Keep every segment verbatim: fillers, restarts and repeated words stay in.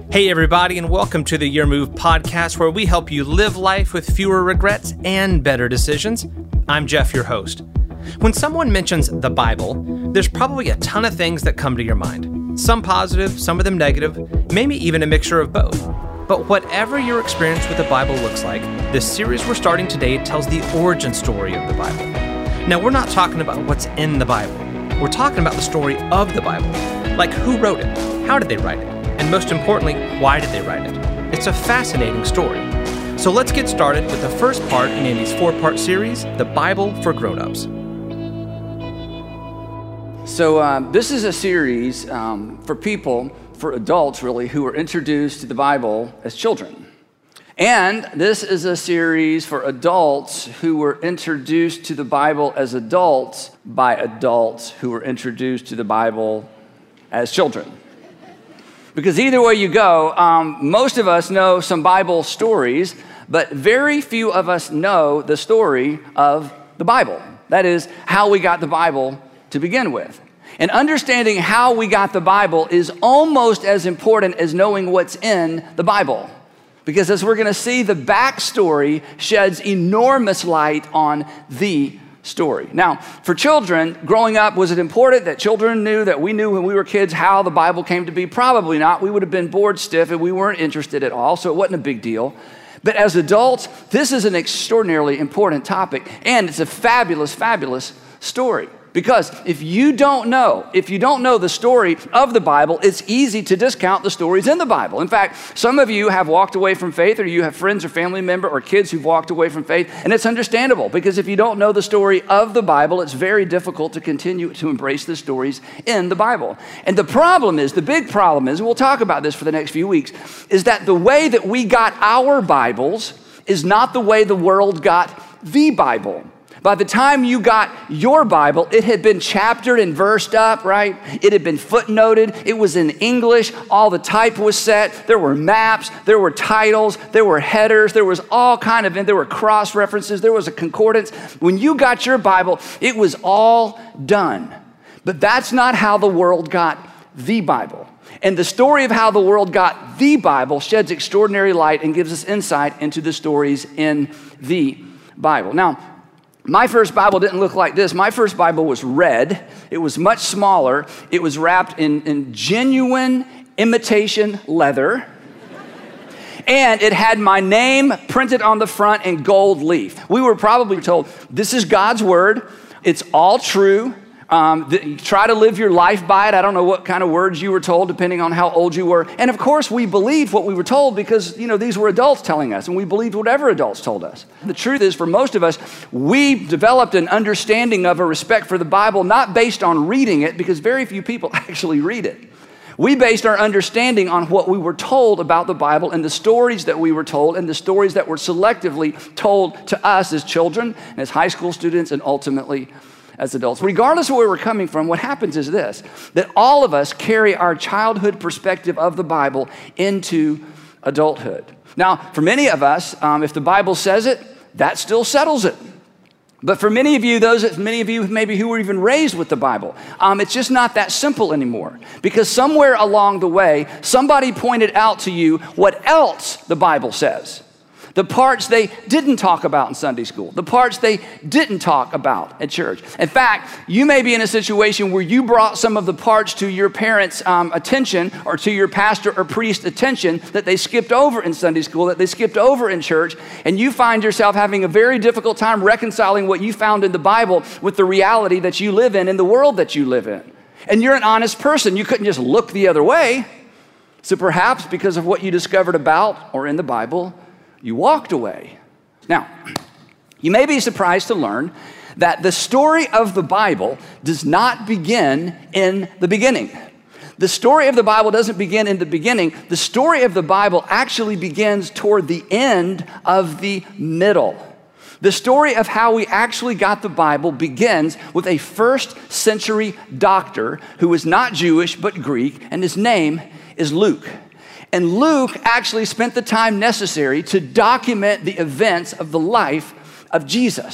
Hey everybody, and welcome to the Your Move podcast, where we help you live life with fewer regrets and better decisions. I'm Jeff, your host. When someone mentions the Bible, there's probably a ton of things that come to your mind. Some positive, some of them negative, maybe even a mixture of both. But whatever your experience with the Bible looks like, this series we're starting today tells the origin story of the Bible. Now, we're not talking about what's in the Bible. We're talking about the story of the Bible. Like, who wrote it? How did they write it? And most importantly, why did they write it? It's a fascinating story. So let's get started with the first part in Andy's four-part series, The Bible for Grown-Ups. So um, this is a series um, for people, for adults really, who were introduced to the Bible as children. And this is a series for adults who were introduced to the Bible as adults by adults who were introduced to the Bible as children. Because either way you go, um, most of us know some Bible stories, but very few of us know the story of the Bible. That is, how we got the Bible to begin with. And understanding how we got the Bible is almost as important as knowing what's in the Bible. Because as we're going to see, the backstory sheds enormous light on the story. Now, for children, growing up, was it important that children knew, that we knew when we were kids how the Bible came to be? Probably not. We would have been bored stiff and we weren't interested at all, so it wasn't a big deal. But as adults, this is an extraordinarily important topic, and it's a fabulous, fabulous story. Because if you don't know, if you don't know the story of the Bible, it's easy to discount the stories in the Bible. In fact, some of you have walked away from faith, or you have friends or family member or kids who've walked away from faith, and it's understandable, because if you don't know the story of the Bible, it's very difficult to continue to embrace the stories in the Bible. And the problem is, the big problem is, and we'll talk about this for the next few weeks, is that the way that we got our Bibles is not the way the world got the Bible. By the time you got your Bible, it had been chaptered and versed up, right? It had been footnoted. It was in English. All the type was set. There were maps. There were titles. There were headers. There was all kind of, and there were cross references. There was a concordance. When you got your Bible, it was all done. But that's not how the world got the Bible. And the story of how the world got the Bible sheds extraordinary light and gives us insight into the stories in the Bible. Now, my first Bible didn't look like this. My first Bible was red. It was much smaller. It was wrapped in, in genuine imitation leather. And it had my name printed on the front in gold leaf. We were probably told, this is God's word. It's all true. Um, th- try to live your life by it. I don't know what kind of words you were told, depending on how old you were. And of course, we believed what we were told because, you know, these were adults telling us, and we believed whatever adults told us. The truth is, for most of us, we developed an understanding of a respect for the Bible, not based on reading it, because very few people actually read it. We based our understanding on what we were told about the Bible and the stories that we were told and the stories that were selectively told to us as children, and as high school students, and ultimately as adults. Regardless of where we're coming from, what happens is this, that all of us carry our childhood perspective of the Bible into adulthood. Now, for many of us, um, if the Bible says it, that still settles it. But for many of you, those many of you maybe who were even raised with the Bible, um, it's just not that simple anymore. Because somewhere along the way, somebody pointed out to you what else the Bible says. The parts they didn't talk about in Sunday school. The parts they didn't talk about at church. In fact, you may be in a situation where you brought some of the parts to your parents' um, attention, or to your pastor or priest attention, that they skipped over in Sunday school, that they skipped over in church, and you find yourself having a very difficult time reconciling what you found in the Bible with the reality that you live in, in the world that you live in. And you're an honest person. You couldn't just look the other way. So perhaps because of what you discovered about or in the Bible, you walked away. Now, you may be surprised to learn that the story of the Bible does not begin in the beginning. The story of the Bible doesn't begin in the beginning. The story of the Bible actually begins toward the end of the middle. The story of how we actually got the Bible begins with a first century doctor who was not Jewish but Greek, and his name is Luke. And Luke actually spent the time necessary to document the events of the life of Jesus.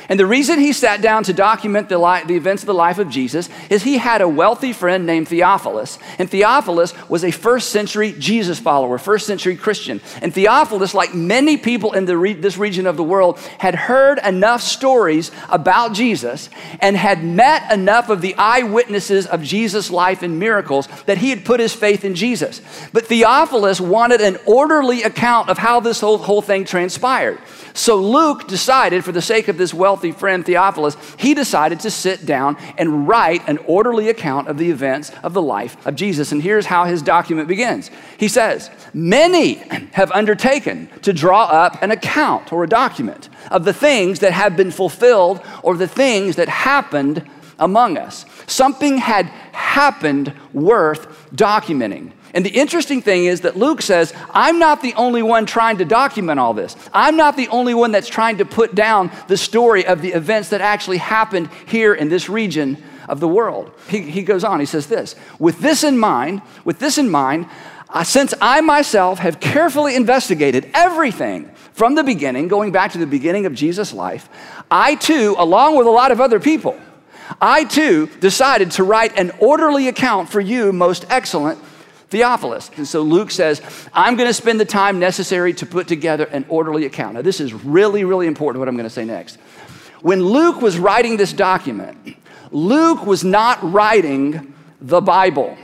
And the reason he sat down to document the, li- the events of the life of Jesus is he had a wealthy friend named Theophilus. And Theophilus was a first century Jesus follower, first century Christian. And Theophilus, like many people in the re- this region of the world, had heard enough stories about Jesus and had met enough of the eyewitnesses of Jesus' life and miracles that he had put his faith in Jesus. But Theophilus wanted an orderly account of how this whole, whole thing transpired. So Luke decided, for the sake of this wealthy friend Theophilus, he decided to sit down and write an orderly account of the events of the life of Jesus. And here's how his document begins. He says, many have undertaken to draw up an account or a document of the things that have been fulfilled or the things that happened among us. Something had happened worth documenting. And the interesting thing is that Luke says, I'm not the only one trying to document all this. I'm not the only one that's trying to put down the story of the events that actually happened here in this region of the world. He, he goes on, he says this, with this in mind, with this in mind, uh, since I myself have carefully investigated everything from the beginning, going back to the beginning of Jesus' life, I too, along with a lot of other people, I too decided to write an orderly account for you, most excellent Theophilus. And so Luke says, I'm going to spend the time necessary to put together an orderly account. Now, this is really, really important what I'm going to say next. When Luke was writing this document, Luke was not writing the Bible.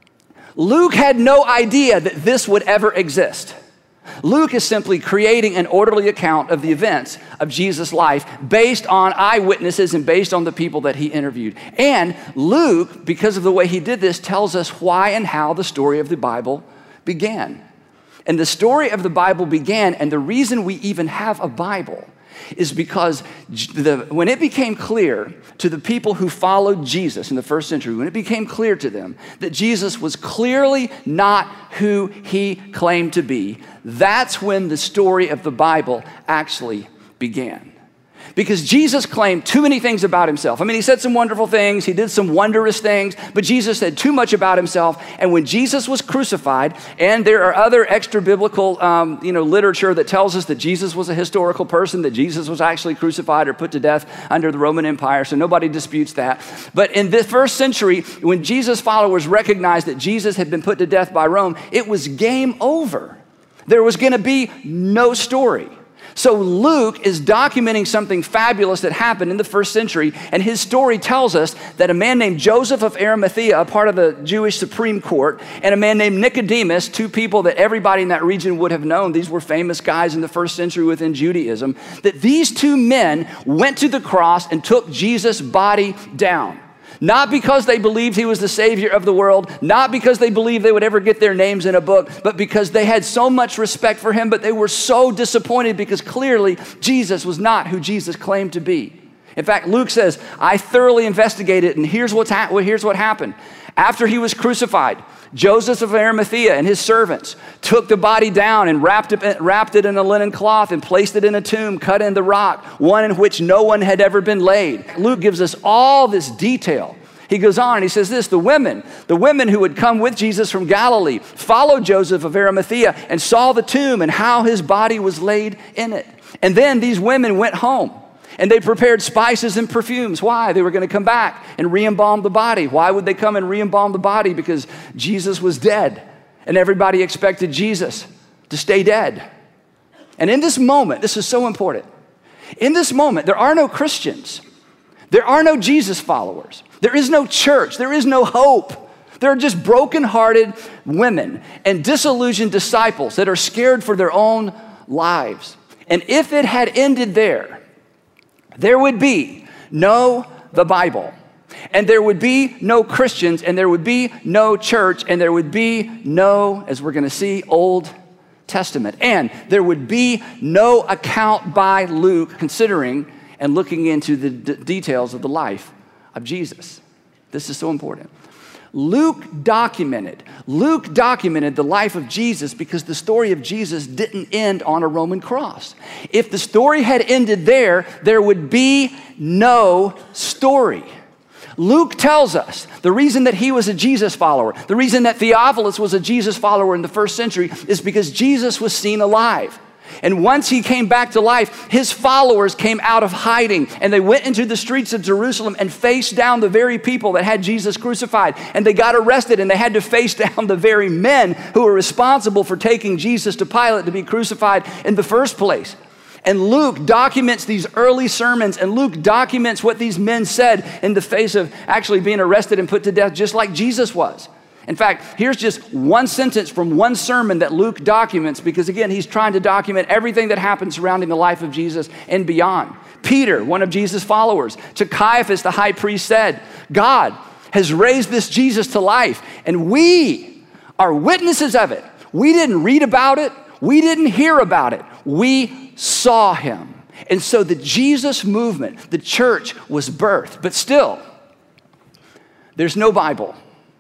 Luke had no idea that this would ever exist. Luke is simply creating an orderly account of the events of Jesus' life based on eyewitnesses and based on the people that he interviewed. And Luke, because of the way he did this, tells us why and how the story of the Bible began. And the story of the Bible began, and the reason we even have a Bible is because the, when it became clear to the people who followed Jesus in the first century, when it became clear to them that Jesus was clearly not who he claimed to be, that's when the story of the Bible actually began. Because Jesus claimed too many things about himself. I mean, he said some wonderful things, he did some wondrous things, but Jesus said too much about himself. And when Jesus was crucified, and there are other extra biblical um, you know, literature that tells us that Jesus was a historical person, that Jesus was actually crucified or put to death under the Roman Empire, so nobody disputes that. But in the first century, when Jesus' followers recognized that Jesus had been put to death by Rome, it was game over. There was going to be no story. So Luke is documenting something fabulous that happened in the first century, and his story tells us that a man named Joseph of Arimathea, a part of the Jewish Supreme Court, and a man named Nicodemus, two people that everybody in that region would have known, these were famous guys in the first century within Judaism, that these two men went to the cross and took Jesus' body down. Not because they believed he was the Savior of the world, not because they believed they would ever get their names in a book, but because they had so much respect for him, but they were so disappointed because clearly Jesus was not who Jesus claimed to be. In fact, Luke says, I thoroughly investigated, and here's, what's ha- here's what happened. After he was crucified, Joseph of Arimathea and his servants took the body down and wrapped it, wrapped it in a linen cloth and placed it in a tomb cut in the rock, one in which no one had ever been laid. Luke gives us all this detail. He goes on and he says this, the women, the women who had come with Jesus from Galilee followed Joseph of Arimathea and saw the tomb and how his body was laid in it. And then these women went home. And they prepared spices and perfumes. Why? They were going to come back and re-embalm the body. Why would they come and re-embalm the body? Because Jesus was dead. And everybody expected Jesus to stay dead. And in this moment, this is so important. In this moment, there are no Christians. There are no Jesus followers. There is no church. There is no hope. There are just broken-hearted women and disillusioned disciples that are scared for their own lives. And if it had ended there, there would be no the Bible, and there would be no Christians, and there would be no church, and there would be no, as we're going to see, Old Testament. And there would be no account by Luke considering and looking into the d- details of the life of Jesus. This is so important. Luke documented, Luke documented the life of Jesus because the story of Jesus didn't end on a Roman cross. If the story had ended there, there would be no story. Luke tells us the reason that he was a Jesus follower, the reason that Theophilus was a Jesus follower in the first century is because Jesus was seen alive. And once he came back to life, his followers came out of hiding and they went into the streets of Jerusalem and faced down the very people that had Jesus crucified. And they got arrested and they had to face down the very men who were responsible for taking Jesus to Pilate to be crucified in the first place. And Luke documents these early sermons, and Luke documents what these men said in the face of actually being arrested and put to death, just like Jesus was. In fact, here's just one sentence from one sermon that Luke documents, because again, he's trying to document everything that happened surrounding the life of Jesus and beyond. Peter, one of Jesus' followers, to Caiaphas, the high priest, said, God has raised this Jesus to life, and we are witnesses of it. We didn't read about it. We didn't hear about it. We saw him. And so the Jesus movement, the church, was birthed. But still, there's no Bible.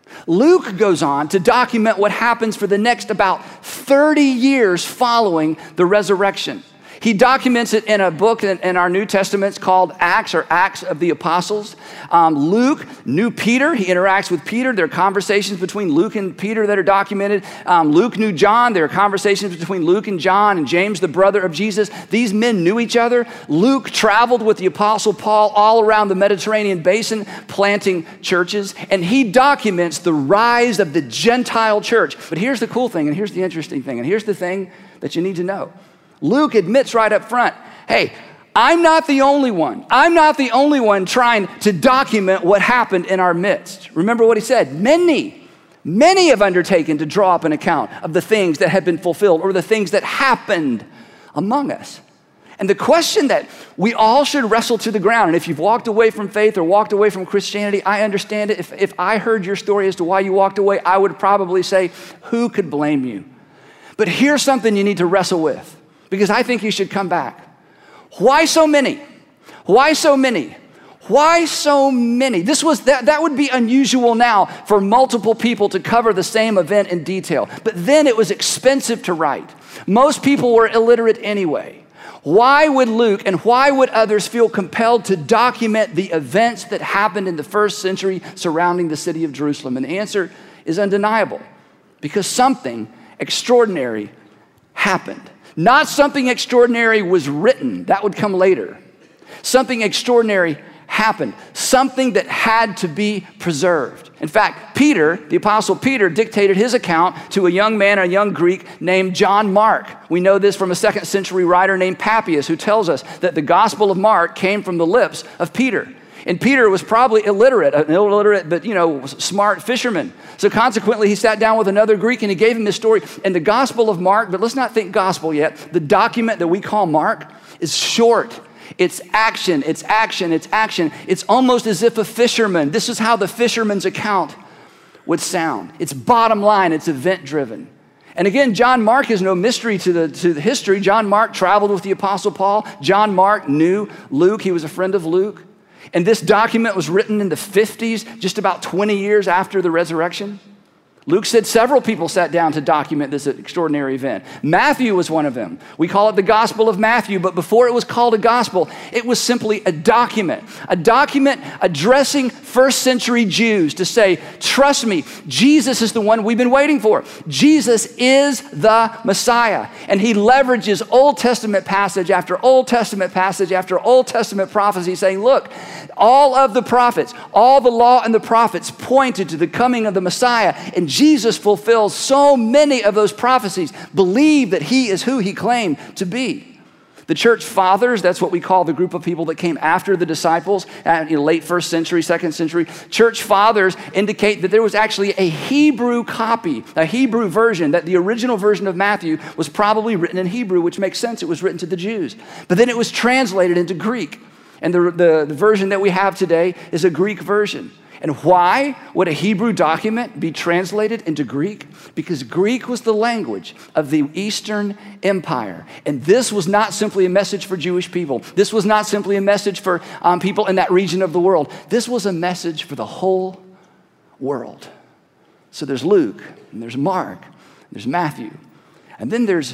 Luke goes on to document what happens for the next about thirty years following the resurrection. He documents it in a book in, in our New Testaments called Acts, or Acts of the Apostles. Um, Luke knew Peter. He interacts with Peter. There are conversations between Luke and Peter that are documented. Um, Luke knew John. There are conversations between Luke and John and James, the brother of Jesus. These men knew each other. Luke traveled with the Apostle Paul all around the Mediterranean basin, planting churches. And he documents the rise of the Gentile church. But here's the cool thing, and here's the interesting thing, and here's the thing that you need to know. Luke admits right up front, hey, I'm not the only one. I'm not the only one trying to document what happened in our midst. Remember what he said, many, many have undertaken to draw up an account of the things that have been fulfilled or the things that happened among us. And the question that we all should wrestle to the ground, and if you've walked away from faith or walked away from Christianity, I understand it. If, if I heard your story as to why you walked away, I would probably say, who could blame you? But here's something you need to wrestle with, because I think you should come back. Why so many? Why so many? Why so many? This was that, that would be unusual now for multiple people to cover the same event in detail. But then it was expensive to write. Most people were illiterate anyway. Why would Luke and why would others feel compelled to document the events that happened in the first century surrounding the city of Jerusalem? And the answer is undeniable, because something extraordinary happened. Not something extraordinary was written. That would come later. Something extraordinary happened. Something that had to be preserved. In fact, Peter, the Apostle Peter, dictated his account to a young man, a young Greek named John Mark. We know this from a second century writer named Papias, who tells us that the Gospel of Mark came from the lips of Peter. And Peter was probably illiterate, an illiterate but, you know, smart fisherman. So consequently, he sat down with another Greek and he gave him this story. And the Gospel of Mark, but let's not think gospel yet. The document that we call Mark is short. It's action, it's action, it's action. It's almost as if a fisherman, this is how the fisherman's account would sound. It's bottom line, it's event driven. And again, John Mark is no mystery to the, to the history. John Mark traveled with the Apostle Paul. John Mark knew Luke. He was a friend of Luke. And this document was written in the fifties, just about twenty years after the resurrection. Luke said several people sat down to document this extraordinary event. Matthew was one of them. We call it the Gospel of Matthew, but before it was called a gospel, it was simply a document. A document addressing first century Jews to say, trust me, Jesus is the one we've been waiting for. Jesus is the Messiah. And he leverages Old Testament passage after Old Testament passage after Old Testament prophecy, saying, look, all of the prophets, all the law and the prophets pointed to the coming of the Messiah, and Jesus fulfills so many of those prophecies. Believe that he is who he claimed to be. The church fathers, that's what we call the group of people that came after the disciples, in the late first century, second century. Church fathers indicate that there was actually a Hebrew copy, a Hebrew version, that the original version of Matthew was probably written in Hebrew, which makes sense. It was written to the Jews. But then it was translated into Greek. And the, the, the version that we have today is a Greek version. And why would a Hebrew document be translated into Greek? Because Greek was the language of the Eastern Empire. And this was not simply a message for Jewish people. This was not simply a message for um, people in that region of the world. This was a message for the whole world. So there's Luke, and there's Mark, and there's Matthew. And then there's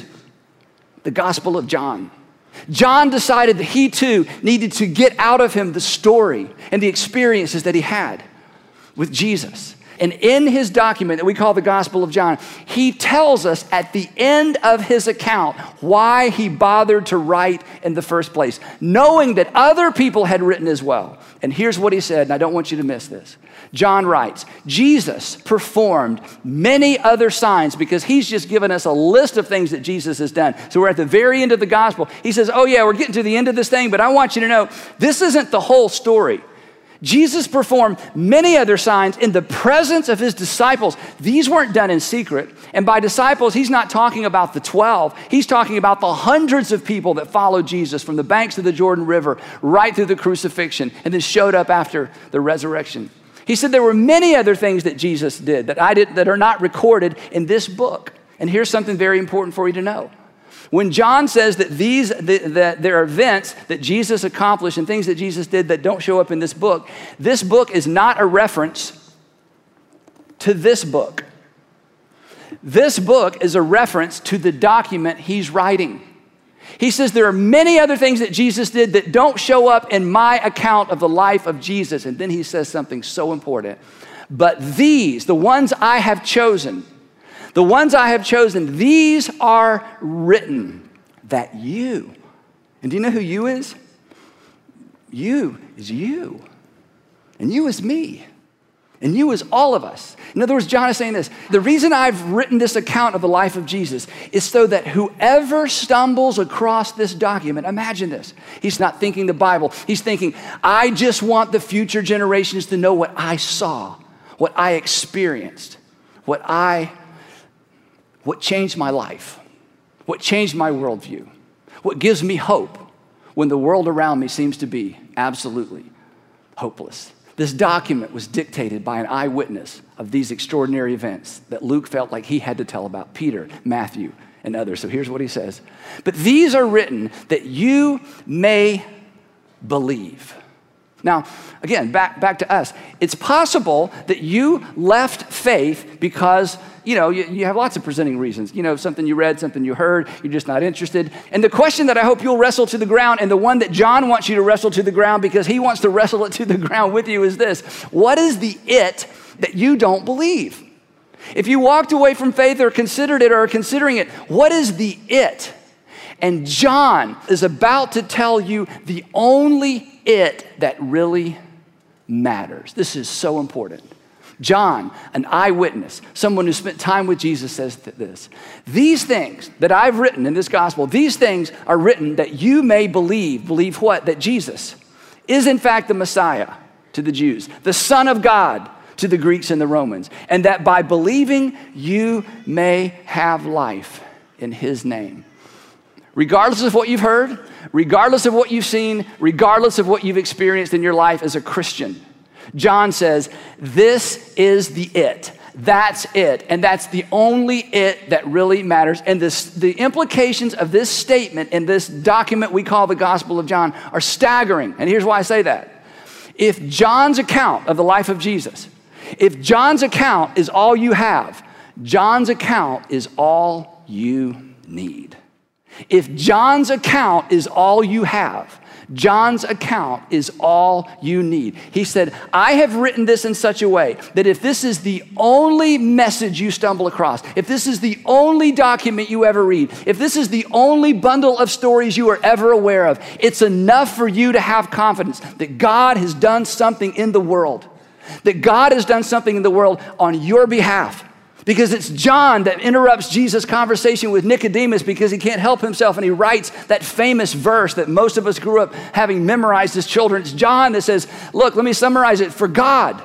the Gospel of John. John decided that he too needed to get out of him the story and the experiences that he had with Jesus. And in his document that we call the Gospel of John, he tells us at the end of his account why he bothered to write in the first place, knowing that other people had written as well. And here's what he said, and I don't want you to miss this. John writes, Jesus performed many other signs, because he's just given us a list of things that Jesus has done. So we're at the very end of the gospel. He says, oh yeah, we're getting to the end of this thing, but I want you to know, this isn't the whole story. Jesus performed many other signs in the presence of his disciples. These weren't done in secret. And by disciples, he's not talking about the twelve. He's talking about the hundreds of people that followed Jesus from the banks of the Jordan River right through the crucifixion and then showed up after the resurrection. He said there were many other things that Jesus did that I did that are not recorded in this book. And here's something very important for you to know. When John says that these that there are events that Jesus accomplished and things that Jesus did that don't show up in this book, this book is not a reference to this book. This book is a reference to the document he's writing. He says there are many other things that Jesus did that don't show up in my account of the life of Jesus. And then he says something so important. But these, the ones I have chosen, the ones I have chosen, these are written that you, and do you know who you is? You is you. And you is me. And you is all of us. In other words, John is saying this. The reason I've written this account of the life of Jesus is so that whoever stumbles across this document, imagine this. He's not thinking the Bible. He's thinking, I just want the future generations to know what I saw, what I experienced, what I, what changed my life, what changed my worldview, what gives me hope when the world around me seems to be absolutely hopeless. This document was dictated by an eyewitness of these extraordinary events that Luke felt like he had to tell about, Peter, Matthew, and others. So here's what he says. But these are written that you may believe. Now, again, back, back to us. It's possible that you left faith because, you know, you, you have lots of presenting reasons. You know, something you read, something you heard, you're just not interested. And the question that I hope you'll wrestle to the ground, and the one that John wants you to wrestle to the ground because he wants to wrestle it to the ground with you, is this. What is the it that you don't believe? If you walked away from faith or considered it or are considering it, what is the it? And John is about to tell you the only it that really matters. This is so important. John, an eyewitness, someone who spent time with Jesus, says this. These things that I've written in this gospel, these things are written that you may believe. Believe what? That Jesus is in fact the Messiah to the Jews, the Son of God to the Greeks and the Romans, and that by believing you may have life in his name. Regardless of what you've heard, regardless of what you've seen, regardless of what you've experienced in your life as a Christian, John says, this is the it. That's it. And that's the only it that really matters. And this, the implications of this statement in this document we call the Gospel of John are staggering. And here's why I say that. If John's account of the life of Jesus, if John's account is all you have, John's account is all you need. If John's account is all you have, John's account is all you need. He said, I have written this in such a way that if this is the only message you stumble across, if this is the only document you ever read, if this is the only bundle of stories you are ever aware of, it's enough for you to have confidence that God has done something in the world, that God has done something in the world on your behalf. Because it's John that interrupts Jesus' conversation with Nicodemus because he can't help himself, and he writes that famous verse that most of us grew up having memorized as children. It's John that says, look, let me summarize it. For God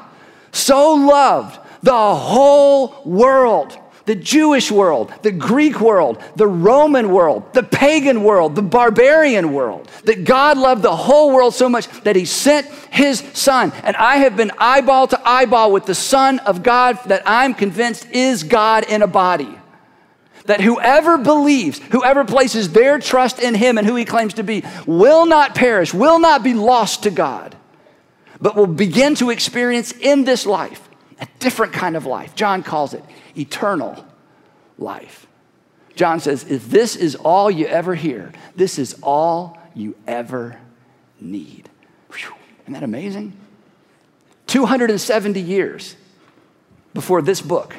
so loved the whole world, the Jewish world, the Greek world, the Roman world, the pagan world, the barbarian world, that God loved the whole world so much that he sent his son. And I have been eyeball to eyeball with the Son of God that I'm convinced is God in a body. That whoever believes, whoever places their trust in him and who he claims to be, will not perish, will not be lost to God, but will begin to experience in this life a different kind of life. John calls it eternal life. John says, if this is all you ever hear, this is all you ever need. Whew. Isn't that amazing? two hundred seventy years before this book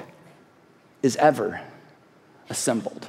is ever assembled.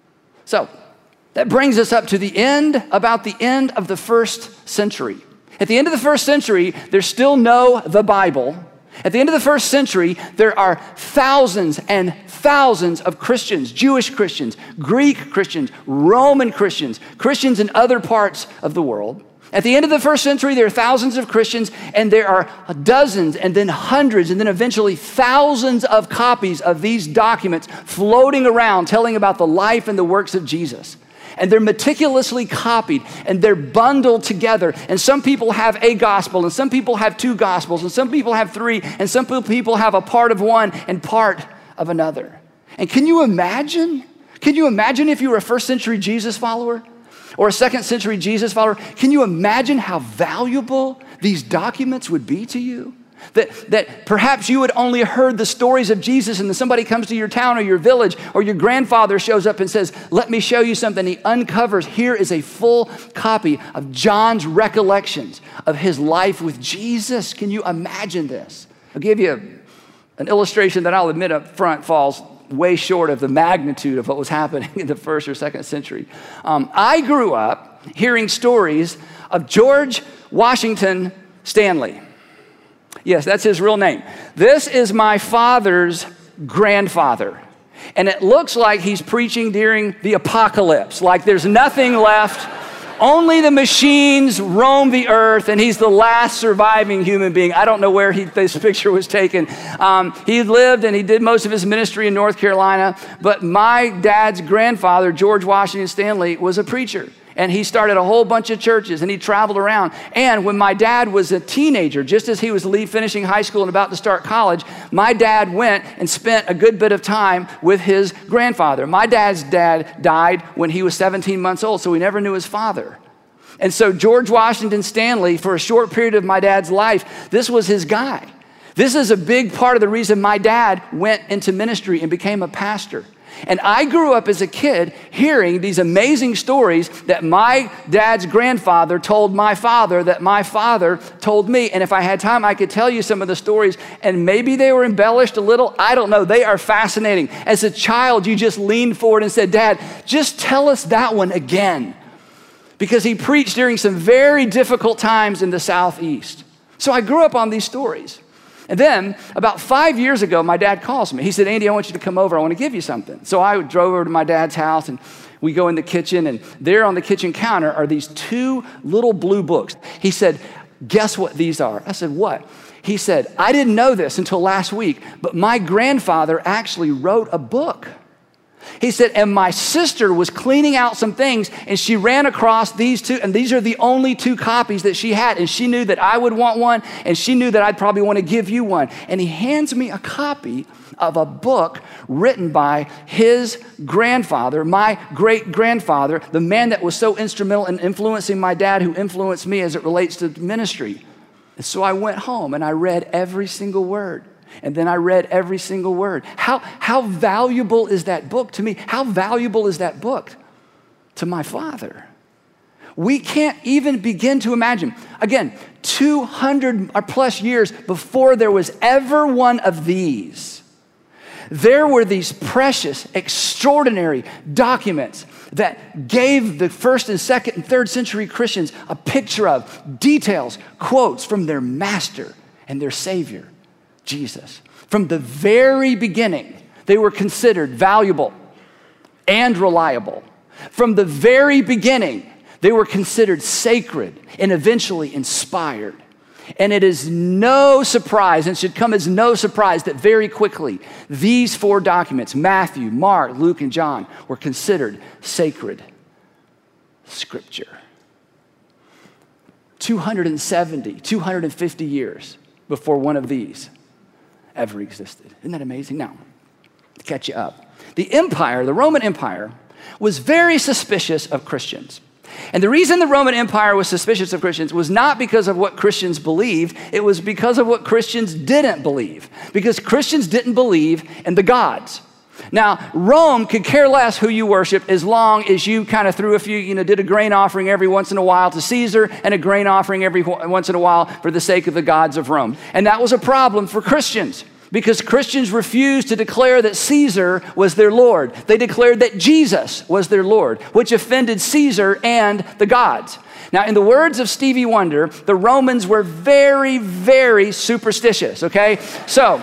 So that brings us up to the end, about the end of the first century. At the end of the first century, there's still no the Bible. At the end of the first century, there are thousands and thousands of Christians, Jewish Christians, Greek Christians, Roman Christians, Christians in other parts of the world. At the end of the first century, there are thousands of Christians, and there are dozens and then hundreds and then eventually thousands of copies of these documents floating around telling about the life and the works of Jesus. And they're meticulously copied, and they're bundled together. And some people have a gospel, and some people have two gospels, and some people have three, and some people have a part of one and part of another. And can you imagine? Can you imagine if you were a first century Jesus follower or a second century Jesus follower? Can you imagine how valuable these documents would be to you? That, that perhaps you had only heard the stories of Jesus, and then somebody comes to your town or your village, or your grandfather shows up and says, let me show you something. He uncovers, here is a full copy of John's recollections of his life with Jesus. Can you imagine this? I'll give you an illustration that I'll admit up front falls way short of the magnitude of what was happening in the first or second century. Um, I grew up hearing stories of George Washington Stanley. Yes, that's his real name. This is my father's grandfather. And it looks like he's preaching during the apocalypse, like there's nothing left. Only the machines roam the earth, and he's the last surviving human being. I don't know where he, this picture was taken. Um, he lived and he did most of his ministry in North Carolina, but my dad's grandfather, George Washington Stanley, was a preacher. And he started a whole bunch of churches, and he traveled around. And when my dad was a teenager, just as he was leave, finishing high school and about to start college, my dad went and spent a good bit of time with his grandfather. My dad's dad died when he was seventeen months old, so he never knew his father. And so George Washington Stanley, for a short period of my dad's life, this was his guy. This is a big part of the reason my dad went into ministry and became a pastor. And I grew up as a kid hearing these amazing stories that my dad's grandfather told my father, that my father told me. And if I had time, I could tell you some of the stories, and maybe they were embellished a little. I don't know. They are fascinating. As a child, you just leaned forward and said, Dad, just tell us that one again. Because he preached during some very difficult times in the Southeast. So I grew up on these stories. And then about five years ago, my dad calls me. He said, Andy, I want you to come over. I want to give you something. So I drove over to my dad's house, and we go in the kitchen, and there on the kitchen counter are these two little blue books. He said, guess what these are? I said, what? He said, I didn't know this until last week, but my grandfather actually wrote a book. He said, and my sister was cleaning out some things, and she ran across these two, and these are the only two copies that she had, and she knew that I would want one, and she knew that I'd probably want to give you one. And he hands me a copy of a book written by his grandfather, my great-grandfather, the man that was so instrumental in influencing my dad, who influenced me as it relates to ministry. And so I went home, and I read every single word. And then I read every single word. How, how valuable is that book to me? How valuable is that book to my father? We can't even begin to imagine. Again, two hundred or plus years before there was ever one of these, there were these precious, extraordinary documents that gave the first and second and third century Christians a picture of details, quotes from their master and their Savior, Jesus. From the very beginning, they were considered valuable and reliable. From the very beginning, they were considered sacred and eventually inspired. And it is no surprise, and should come as no surprise, that very quickly, these four documents, Matthew, Mark, Luke, and John, were considered sacred scripture. two hundred seventy, two hundred fifty years before one of these ever existed. Isn't that amazing? Now, to catch you up, the empire, the Roman Empire, was very suspicious of Christians. And the reason the Roman Empire was suspicious of Christians was not because of what Christians believed, it was because of what Christians didn't believe. Because Christians didn't believe in the gods. Now, Rome could care less who you worship as long as you kind of threw a few, you know, did a grain offering every once in a while to Caesar and a grain offering every once in a while for the sake of the gods of Rome. And that was a problem for Christians. because Christians refused to declare that Caesar was their Lord. They declared that Jesus was their Lord, which offended Caesar and the gods. Now, in the words of Stevie Wonder, the Romans were very, very superstitious, okay? So,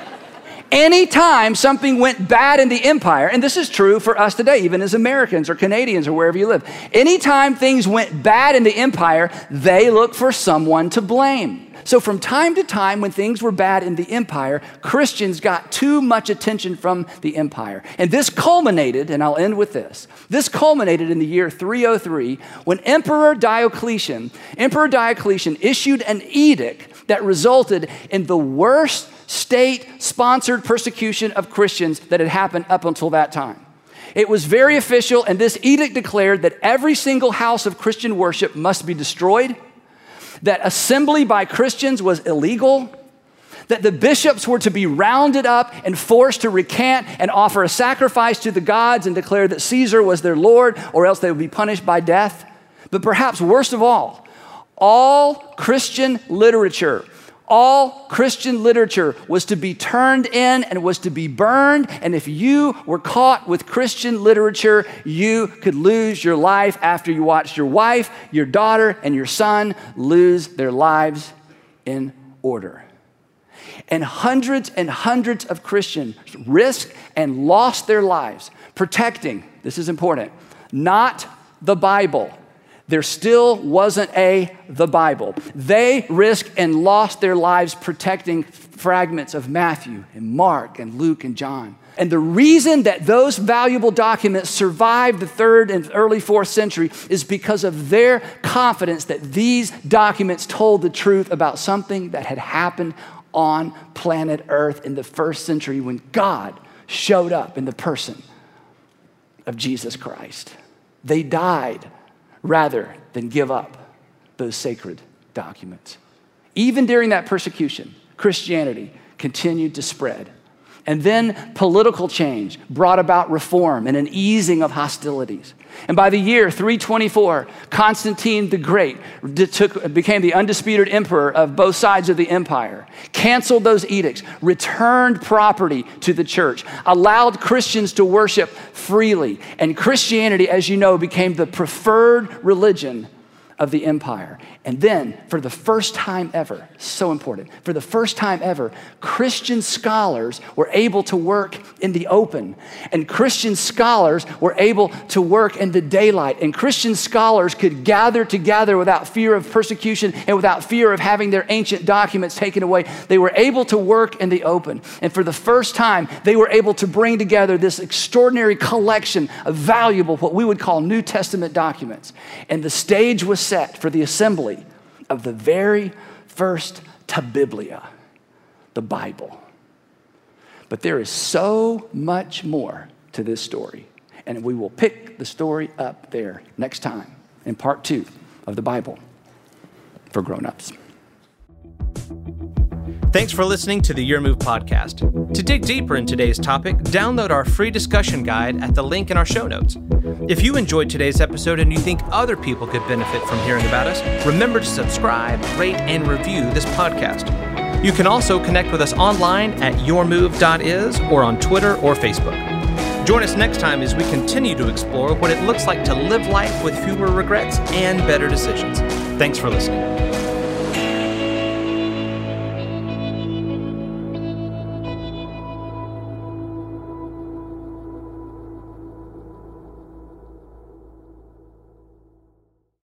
anytime something went bad in the empire, and this is true for us today, even as Americans or Canadians or wherever you live, anytime things went bad in the empire, they looked for someone to blame. So from time to time, when things were bad in the empire, Christians got too much attention from the empire. And this culminated, and I'll end with this, this culminated in the year three oh three when Emperor Diocletian, Emperor Diocletian issued an edict that resulted in the worst state-sponsored persecution of Christians that had happened up until that time. It was very official, and this edict declared that every single house of Christian worship must be destroyed, that assembly by Christians was illegal, that the bishops were to be rounded up and forced to recant and offer a sacrifice to the gods and declare that Caesar was their Lord, or else they would be punished by death. But perhaps worst of all, all Christian literature, all Christian literature was to be turned in and was to be burned. And if you were caught with Christian literature, you could lose your life after you watched your wife, your daughter, and your son lose their lives in order. And hundreds and hundreds of Christians risked and lost their lives protecting, this is important, not the Bible. There still wasn't a the Bible. They risked and lost their lives protecting fragments of Matthew and Mark and Luke and John. And the reason that those valuable documents survived the third and early fourth century is because of their confidence that these documents told the truth about something that had happened on planet Earth in the first century when God showed up in the person of Jesus Christ. They died rather than give up those sacred documents. Even during that persecution, Christianity continued to spread. And then political change brought about reform and an easing of hostilities. And by the year three twenty-four, Constantine the Great took, became the undisputed emperor of both sides of the empire, canceled those edicts, returned property to the church, allowed Christians to worship freely. And Christianity, as you know, became the preferred religion of the empire. And then, for the first time ever, so important, for the first time ever, Christian scholars were able to work in the open. And Christian scholars were able to work in the daylight. And Christian scholars could gather together without fear of persecution and without fear of having their ancient documents taken away. They were able to work in the open. And for the first time, they were able to bring together this extraordinary collection of valuable, what we would call New Testament documents. And the stage was set for the assembly of the very first Tabiblia, the Bible. But there is so much more to this story, and we will pick the story up there next time in part two of the Bible for grown-ups. Thanks for listening to the Your Move podcast. To dig deeper in today's topic, download our free discussion guide at the link in our show notes. If you enjoyed today's episode and you think other people could benefit from hearing about us, remember to subscribe, rate, and review this podcast. You can also connect with us online at your move dot is or on Twitter or Facebook. Join us next time as we continue to explore what it looks like to live life with fewer regrets and better decisions. Thanks for listening.